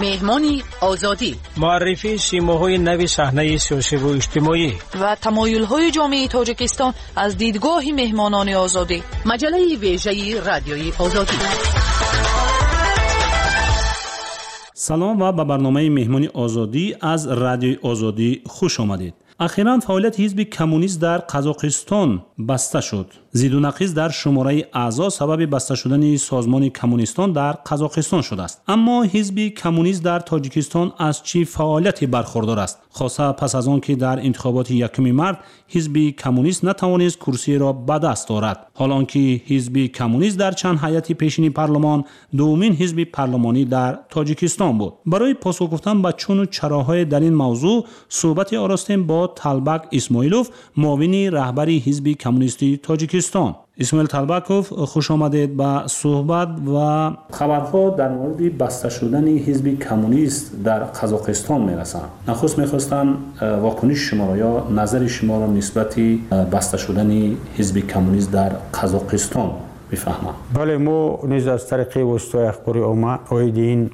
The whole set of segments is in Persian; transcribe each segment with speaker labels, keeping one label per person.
Speaker 1: مهمانی آزادی،
Speaker 2: معرفی سیماهای نوی صحنه سیاسی و اجتماعی
Speaker 3: و تمایل‌های جامعه تاجیکستان از دیدگاه مهمانان آزادی.
Speaker 1: مجله ویژه رادیوی آزادی.
Speaker 4: سلام و به برنامه مهمانی آزادی از رادیوی آزادی خوش آمدید. اخیراً فعالیت حزب کمونیست در قزاقستان بسته شد. زید و نقیض در شماره اعضا سبب بسته شدن سازمان کمونیستان در قزاقستان شده است. اما حزب کمونیست در تاجیکستان از چه فعالیتی برخوردار است؟ خاصه پس از آن که در انتخابات 1 مارس حزب کمونیست نتوانست کرسی را به دست آورد، حال آنکه حزب کمونیست در چند هیئت پیشین پارلمان دومین حزب پارلمانی در تاجیکستان بود. برای پاسخ گفتن به چون و چراهای در این موضوع صحبت آراستیم با طلبک اسماعیلوف، معاون رهبری حزب کمونیستی تاجیکستان. اسماعیل طلبکوف، خوش آمدید به صحبت. و خبرها در مورد بسته شدن حزب کمونیست در قزاقستان میرسند. نخست میخواستم واکنش شما را یا نظر شما را نسبت بسته شدن حزب کمونیست در قزاقستان بفهمم.
Speaker 5: بله، ما نیز از طریق واسطه اخباری عامه اوید این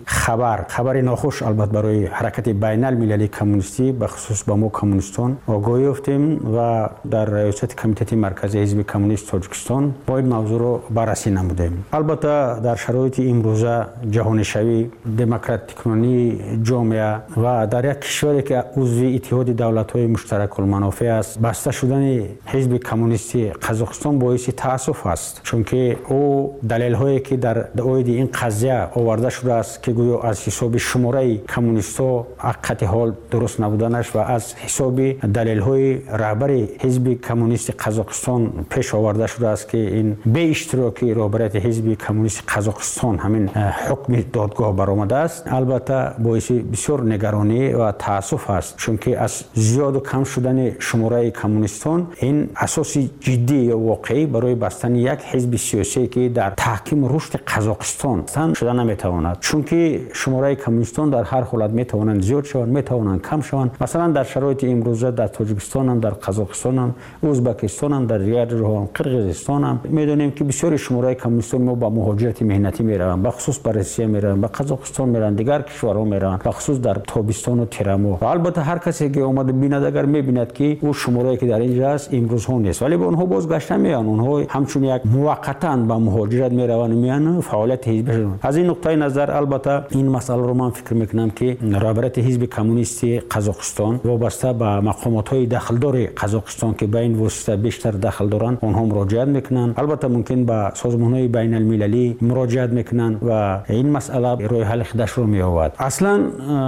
Speaker 5: خبر ناخوش البته برای حرکت بین المللی کمونیستی به خصوص با ما کمونیستان آگاهی یافتیم و در ریاست کمیته مرکزی حزب کمونیست تاجیکستان با این موضوع رو بررسی نمودیم. البته در شرایط امروزه جهانی شوی، دموکراتیک کنی جامعه و در یک کشوری که عضو اتحاد دولت‌های مشترک المنافع است، بسته شدن حزب کمونیستی قزاقستان باعث تأسف است، چون که او دلیل هایی که در اوید این قضیه آورده شده است که گویا از حساب شماره کمونیستا حقیقت حال درست نبودنش و از حساب دلیل های رهبر حزب کمونیست قزاقستان پیش آورده شده است که این به اشتراکی رهبریت حزب کمونیست قزاقستان همین حکم دادگاه برآمده است. البته باعث بسیار نگرانی و تأسف است، چون که از زیاد و کم شدن شماره کمونیستان این اساس جدی و واقعی برای بستن یک حزب سیاسی که در تحکیم رشد قزاقستان شده نمیتواند، چون که شماره کمونیستان در هر حالت میتوانند زیاد شوند، میتوانند کم شوند. مثلا در شرایط امروزه در تاجیکستان هم، در قزاقستان هم، ازبکستان هم، در دیگر جاها قرقیزستان هم میدونیم که بسیار شماره کمونیستان ما با مهاجرت مهنتی میروند، به خصوص به روسیه میروند، به قزاقستان میروند، دیگر کشورها میروند، به خصوص در تابستان و تیرمو. و البته هر کسی که اومده بیند اگر میبیند که او شماره که در اینجا است امروز ها نیست، ولی به اونها بازگشته میان، اونها همچون یک موقتا با مهاجرت میروند میان فعالیت حزب. از این نقطه نظر البته این مسئله رو من فکر میکنم که رهبریت حزب کمونیستی قزاقستان وابسته به مقامات های داخلدار قزاقستان که به این واسطه بیشتر داخل دارن اونها مراجعت میکنن، البته ممکن به سازمان های بین المللی مراجعت میکنن و این مسئله روی حل خودش رو میآورد. اصلا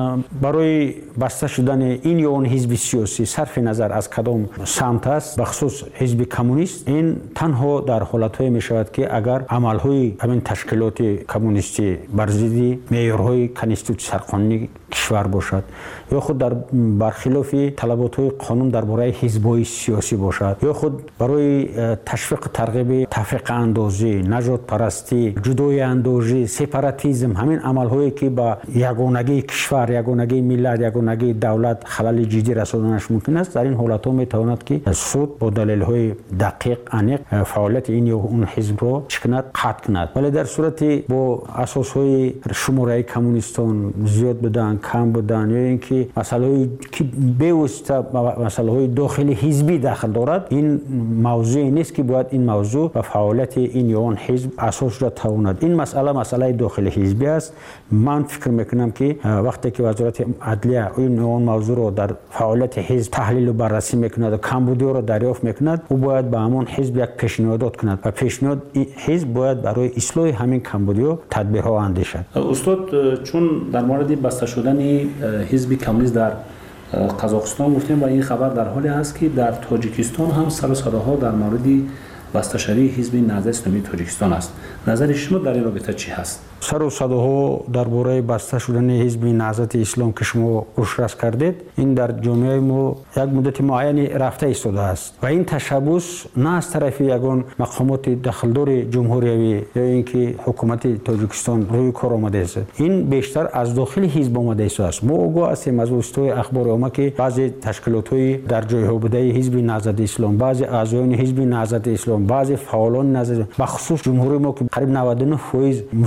Speaker 5: برای بسته شدن این یا اون حزب سیاسی صرف نظر از کدام سمت است، به خصوص حزب کمونیست، این تنها در حالت‌های میشود که اگر عمل‌های همین تشکیلات کمونیستی بر ضد معیارهای کنستیتوسیون سرقانونی کشور باشد، یا خود در برخلاف طلبات قانون درباره حزب‌های سیاسی باشد، یا خود برای تشویق ترغیب تفرقه اندازی، نژاد پرستی، جدایی اندازی، سپاراتیسم، همین عمل‌هایی که با یگانگی کشور، یگانگی ملت، یگانگی دولت خلل جدی رساندنش ممکن است. در این حالت‌ها میتواند که سود با دلایل دقیق عمیق فعالیت این یا اون حزب رو چکند، قطع کند. ولی در صورتی با اساس‌های شماره کمونیستان زیاد بدن، کم بدن، یا اینکه مسائلی که به واسطه مسائل داخلی حزبی داخل دارد، این موضوع نیست که باید این موضوع و فعالیت این یا اون حزب اساس را تواند. این مسئله داخلی حزبی است. من فکر میکنم که وقتی که وزارت عدلیه این یا اون موضوع رو در فعالیت حزب تحلیل و بررسی میکند و کمبودی رو دریافت میکند، او باید به همون حزب یک پیشنهاد کند و پیشنهاد حزب باید برای اصلاح همین کمبودی و تدبیرها اندیشد.
Speaker 4: استاد، چون در مورد بسته شدن حزب کمونیست در قزاقستان گفتیم و این خبر در حالی است که در تاجیکستان هم سر و صداها در مورد بسته شدن حزب نهضت اسلامی تاجیکستان است. نظر شما در این رابطه چی هست؟
Speaker 5: سر و صداها درباره بسته شدن حزب نهضت اسلام که شما گوشرس کردید، این در جامعه ما یک مدت معینی رفته ایستاده است و این تشبث نه از طرف یگان مقامات داخلدار جمهوری یا اینکه حکومت تاجیکستان روی کار آمده است، این بیشتر از داخل حزب آمده است. ما آگاه هستیم از وسیله اخبار عامه که بعضی تشکیلات‌های در جای‌ها بوده حزب نهضت اسلام، بعضی اعضایان حزب نهضت اسلام، بعضی فعالان نهضت، بخصوص جمهوری ما که قریب 99% مسلمان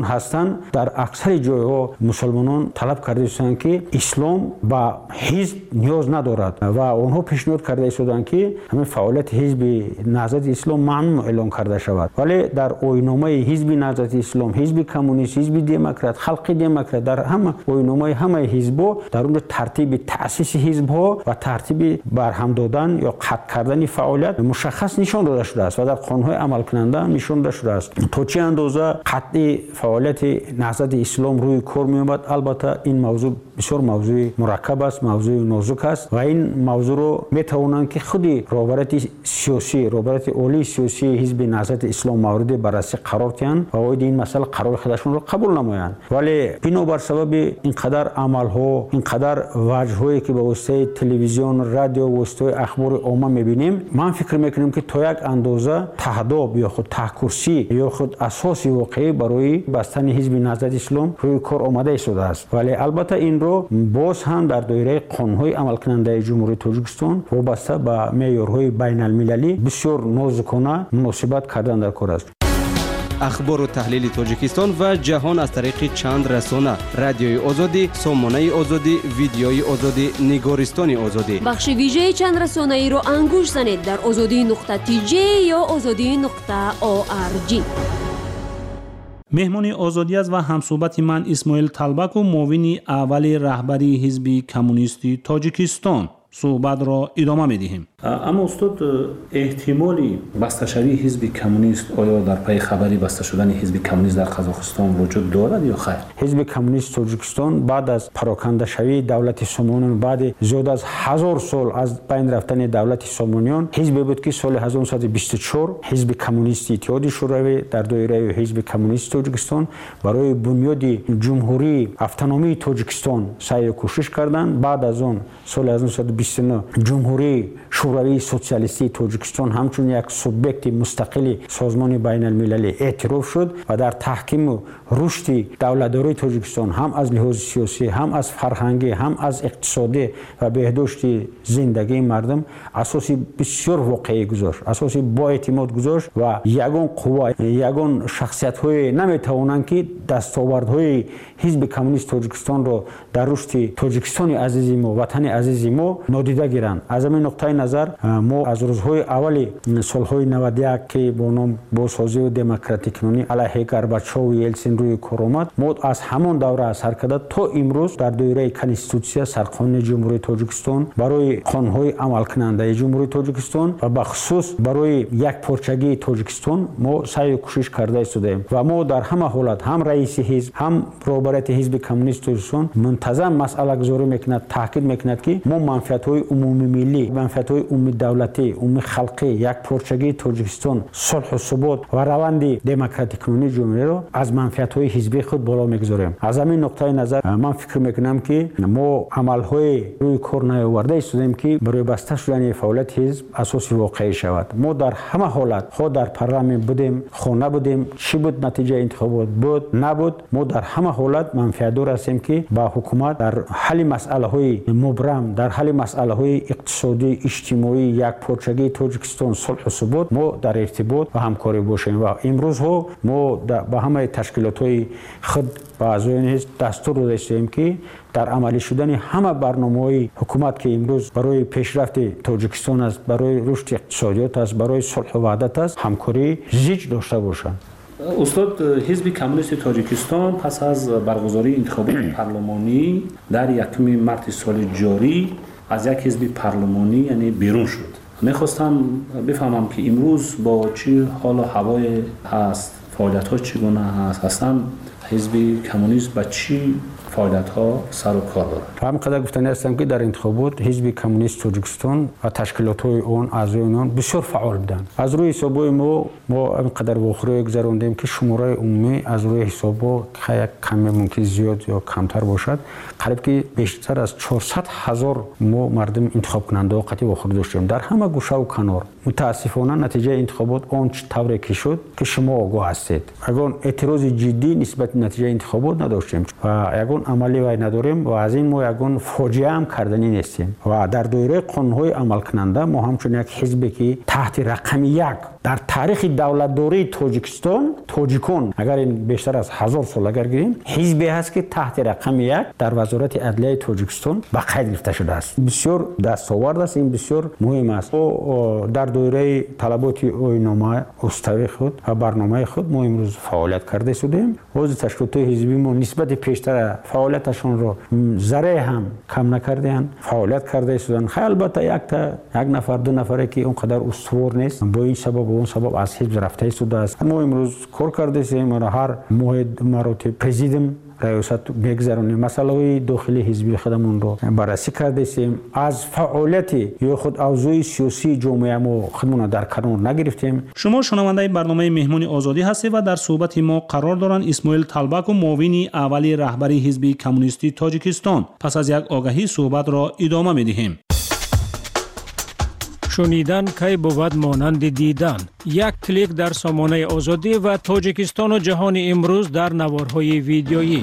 Speaker 5: هستند در اکثر جایها مسلمانان طلب کرده هستند که اسلام با حزب نیاز ندارد و آنها پیشنهاد کرده هستند که همین فعالیت حزب نهضت اسلام ممنوع اعلام کرده شود. ولی در آیین‌نامه حزب نهضت اسلام، حزب کمونیست، حزب دموکرات، خلق دموکرات، در همه آیین‌نامه همه حزب‌ها در اون ترتیب تأسیس حزب‌ها و ترتیب برهم دادن یا قطع کردن فعالیت مشخص نشان داده شده است و در قانون‌های عمل کننده نشان داده شده است. تا چه اندازه قطع فعالیت نهضت اسلام روی کار می‌آمد. البته این موضوع بسیار موضوع مرکب است، موضوع نازک است و این موضوع رو می‌توانند که خودی رهبران سیاسی، رهبران عالی سیاسی حزب نهضت اسلام مورد بررسی قرار دهند و این مسئله قرار خودشون رو قبول نمایند. ولی بنابر سبب اینقدر عمل‌ها، اینقدر وجه‌هایی که به واسطه تلویزیون، رادیو و واسطه اخبار عامه می‌بینیم، من فکر می‌کنم که تا یک اندازه تهداب یا خود تحکرسی یا خود اساس واقعی برای بستن حزب نهضت اسلام روی کار آمده شده است. ولی البته این رو باز هم در دایره قانون‌های عمل کننده جمهوری تاجیکستان وابسته به معیارهای بین‌المللی بسیار نازکانه مناسبت کردن در کار است.
Speaker 6: اخبار و تحلیل تاجیکستان و جهان از طریق چند رسانه: رادیوی آزادی، سامانه آزادی، ویدیوی آزادی، نگارستان آزادی.
Speaker 7: بخش ویژه چند رسانه ای رو انگوش زنید در azadi.tj یا azadi.org.
Speaker 4: مهمانی آزادی است و همصحبت من اسماعیل طلبک و معاون اول رهبری حزب کمونیستی تاجیکستان صحبت را ادامه می‌دهیم. اما استاد، احتمالی بسته شوی حزب کمونیست آیا در پی خبری بسته شدن حزب کمونیست در قزاقستان وجود دارد یا خیر؟
Speaker 5: حزب کمونیست تاجیکستان بعد از پراکنده شوی دولت سامانیان، بعد زیاد از 1000 سال از بین رفتن دولت سامانیان، حزبی بود که سال 1924 حزب کمونیست اتحاد شوروی در دایره حزب کمونیست تاجیکستان برای بنیاد جمهوری اتونومی تاجیکستان سعی و کوشش کردند. بعد از اون سال 1929 جمهوری شوروی سوسیالیستی تاجیکستان همچون یک سوبیکت مستقل سازمان بین المللی اعتراف شد و در تحکیم و رشد دولتداری تاجیکستان هم از لحاظ سیاسی، هم از فرهنگی، هم از اقتصادی و بهداشت زندگی مردم اساسی بسیار واقعی گذاشت، اساسی با اعتماد گذاشت و یگان قوا، یگان شخصیت‌های نمی‌توانند که دستاوردهای حزب کمونیست تاجیکستان را در رشد تاجیکستان عزیز ما، وطن عزیز ما نادیده گیرند. از این نقطه نظر ما از روزهای اولی سالهای 91 که با نام بازسازی و دموکراتیک کنونی علیه گورباچوف و یلتسین روی کار آمد، ما از همان دوره از حرکت تا امروز در دایره کنستیتوسیا سرقانون جمهوری تاجیکستان برای قانون‌های عمل کننده جمهوری تاجیکستان و بخصوص برای یک پارچگی تاجیکستان ما سعی و کوشش کرده استودیم و ما در همه حالت هم رئیس حزب هم رهبرت حزب کمونیست تاجیکستان منتظم مسئله گذاری میکند، تاکید میکند که ما منفعت‌های عمومی ملی، منفعت‌های عمومی دولتی، عمومی خلقی یک پارچگی تاجیکستان، صلح و ثبات و روند دموکراتیک کنونی جمهوری را از منفعت‌های حزبی خود بالا میگذاریم. از همین نقطه نظر من فکر میکنم که ما عمل‌های روی کار نیاورده استودیم که برای بسته شدن فعالیت حزب اساس واقعی شود. ما در همه حالت خود در پارلمان بودیم، خانه بودیم، چی بود نتیجه انتخابات بود نبود، ما در همه حالت منفعت‌دار هستیم که با حکومت در حل مسائل‌های مبرم، در حل مسائل‌های اقتصادی، اجتماعی یک پارچگی تاجیکستان، صلح و ثبات ما در ارتباط و همکاری باشیم و امروز ها ما با همه تشکیلات‌های خود با اعضایان حزب دستور دادیم که در عملی شدن همه برنامه‌های حکومت که امروز برای پیشرفت تاجیکستان است، برای رشد اقتصادیات است، برای صلح و وحدت است، همکاری زیج داشته باشند.
Speaker 4: استاد، حزب کمونیست تاجیکستان پس از برگزاری انتخابات پارلمانی در 1 مارس سال جاری از یک حزب پارلمانی یعنی بیرون شد. میخواستم بفهمم که امروز با چه حال و هوای هست، فعالیت‌ها چگونه هست، اصلا حزب کمونیست با چی فعالیت‌ها سر و کار دارد؟
Speaker 5: همینقدر گفتنی هستم که در انتخابات حزب کمونیست تاجیکستان و تشکیلات‌های اون، اعضایان اون بسیار فعال بودند. از روی حساب‌های ما همینقدر واخره گذراندیم که شماره عمومی از روی حساب‌ها یک کمی ممکن زیاد یا کمتر باشد، قریب که بیشتر از 400,000 ما مردم انتخاب کننده قطعی واخره داشتیم در همه گوشه و کنار. متاسفانه نتیجه انتخابات اون طوری که شد که شما آگاه هستید. اگر اعتراض جدی نسبت نتیجه انتخابات نداشتیم و یگان عملی وای نداریم و از این ما یگان فاجعه هم کردنی نیستیم و در دایره قانون‌های عمل کننده ما همچون یک حزبی که تحت رقم 1 در تاریخ دولتداری تاجیکان اگر این بیشتر از 1000 سال اگر گیریم حزبی هست که تحت رقم 1 در وزارت عدلیه تاجیکستان به قید گرفته شده است. بسیار دستاورد است، این بسیار مهم است. و در دایره طلبات آیین‌نامه استوای خود و برنامه خود ما امروز فعالیت کرده شدیم. عضو تشکیلات حزبی ما نسبت پیشتر فعالیتشون رو ذره هم کم نکردند، فعالیت کرده شدند. خیلی البته یک نفر دو نفره که اونقدر استوار نیست با این سبب و اون سبب از حزب رفته شده است. ما امروز کار کرده ایم و هر مراتب پرزیدم ریاست بگذرونیم، مسائل داخلی حزبی خودمون رو بررسی کرده ایم. از فعالیت یا خود اوضاع سیاسی جامعه ما خودمون در کنار نگرفتیم.
Speaker 4: شما شنونده برنامه مهمون آزادی هستید و در صحبت ما قرار دارند اسماعیل طلبک و معاون اول رهبری حزب کمونیستی تاجیکستان. پس از یک آگهی صحبت را ادامه می‌دهیم.
Speaker 2: شنیدن کی بود مانند دیدن. یک کلیک در سامانه آزادی و تاجیکستان و جهان امروز در نوارهای ویدیویی.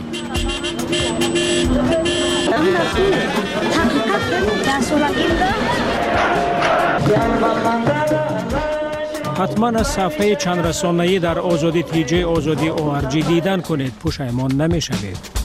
Speaker 2: حتما از صفحه چند رسانه‌ای در آزادی تیجی آزادی ORG دیدن کنید، پشیمان نمی‌شوید.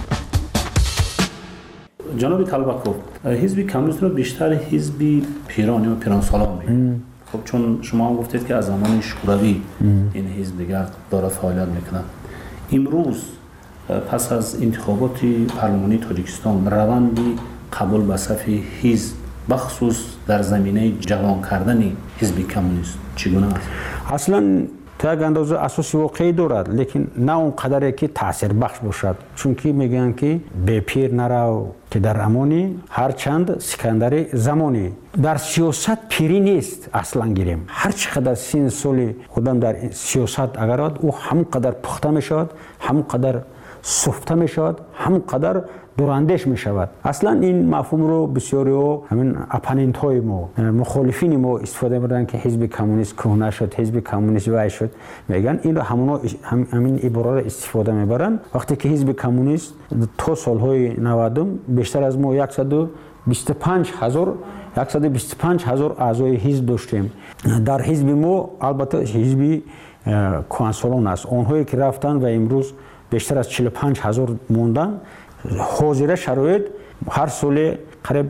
Speaker 4: جناب طلبکوف، حزب کمونیست رو بیشتر حزب پیرانی و پیران سالان می‌گن. خب چون شما هم گفتید که از زمان شوروی این حزب دیگر داره فعالیت میکنه. امروز پس از انتخابات پارلمانی تاجیکستان روندی قبول به صف حزب بخصوص در زمینه جوان کردن حزب کمونیست چگونه است؟
Speaker 5: اصلا تا یک اندازه اساس واقعی دارد، لیکن نه اون قدری که تاثیر بخش باشد، چون که میگن که به پیر نرو که در امانی هر چند سکندر زمانی. در سیاست پیری نیست اصلا گیریم. هر چقدر سن سال خودم در سیاست اگر او هم قدر پخته میشد، هم قدر سفته میشد، هم قدر دوراندیش میشود. اصلا این مفهوم رو بسیاری و همین اپاننت های ما مخالفین ما استفاده می‌کنن که حزب کمونیست کهنه شد، حزب کمونیست وای شد، میگن این رو همین عبارات رو استفاده میبرن، وقتی که حزب کمونیست تا سالهای 90 بیشتر از ما 125,000 اعضای حزب داشتیم. در حزب ما البته حزب کهنسالان است، اونهایی که رفتن و امروز بیشتر از 45,000 موندن. حاضر شرایط هر سال قریب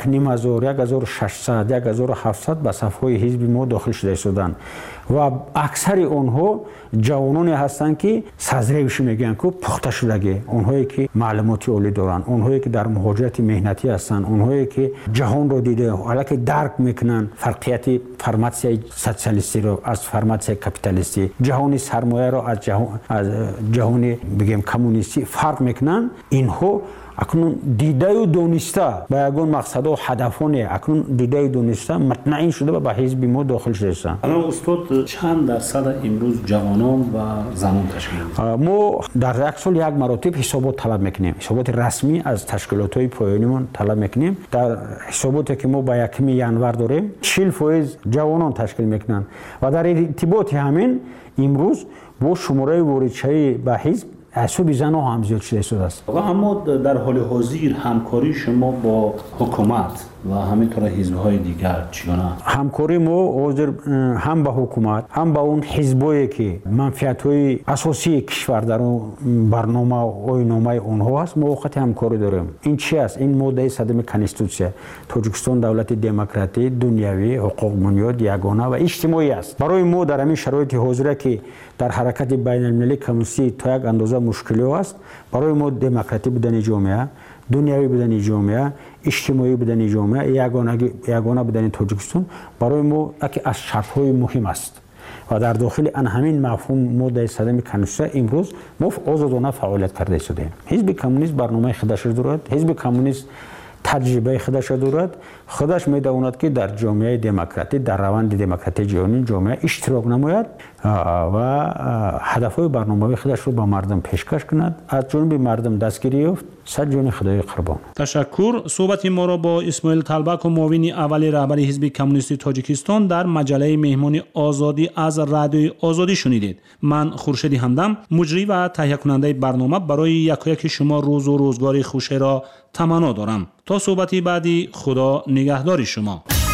Speaker 5: 1,500 1,600 به صفهای حزب ما داخل شده شدند و اکثر آنها جوانانی هستند که سازریش میگن که پخته شدگی، اونهایی که معلوماتی عالی دارن، اونهایی که در مهاجرت مهنتی هستند، اونهایی که جهان رو دیده حالا که درک میکنن فرقیت فرماسیون سوسیالیستی رو از فرماسیون کاپیتالیستی، جهانی سرمایه رو از جهانی بگیم کمونیستی فرق میکنن. اینها اکنون دیده و دونسته با یگان مقصد و هدفانی اکنون دیده و دونسته مطمئن شده و به حزب ما داخل شده است.
Speaker 4: الان استاد چند درصد امروز جوانان و زنان تشکیل میدن؟ ما
Speaker 5: در یک سال یک مراتب حسابات طلب میکنیم، حسابات رسمی از تشکیلات‌های پایانیمون طلب میکنیم. در حساباتی که ما با 1 ینور داریم 40% جوانان تشکیل میکنن و در ارتباط همین امروز با شماره واردشایی به حزب حساب زنان هم زیاد شده است.
Speaker 4: اما در حال حاضر همکاری شما با حکومت و همینطور حزب‌های دیگر چگونه؟
Speaker 5: همکاری ما حاضر هم با حکومت هم با اون حزبایی که منفعت‌های اساسی کشور در برنامه و آیین‌نامه اونها است ما وقت همکاری داریم. این چی است؟ این ماده 100 کانستیتوسیون تاجیکستان دولت دموکراتی دنیوی حقوق بنیاد یگانه و اجتماعی است. برای ما در همین شرایط حاضره که در حرکت بین‌المللی کمونیستی تا یک اندازه مشکلی است، برای ما دموکراتی بودن جامعه، دنیوی بودن جامعه، اجتماعی بودن جامعه، یگانه بودن تاجیکستان برای ما یکی از شرط‌های مهم است و در داخل همین مفهوم ماده 100 کانستیتوسیون امروز ما آزادانه فعالیت کرده شدیم. حزب کمونیست برنامه خودش دارد، حزب کمونیست تجربه خودش دارد، خودش می‌دواند که در جامعه دموکراتی در روند دموکراتی جهانی جامعه اشتراک نماید و هدف‌های برنامه خودش رو با مردم پیشکش کند، از جانب مردم دستگیری یافت صد جون خدای قربان.
Speaker 4: تشکر. صحبت ما را با اسماعیل طلبک و معاون اول رهبر حزب کمونیست تاجیکستان در مجله مهمانی آزادی از رادیوی آزادی شنیدید. من خورشید همدم مجری و تهیه کننده برنامه برای یکایک شما روز و روزگار خوش را تمنا دارم. تا صحبتی بعدی، خدا نگهدار شما.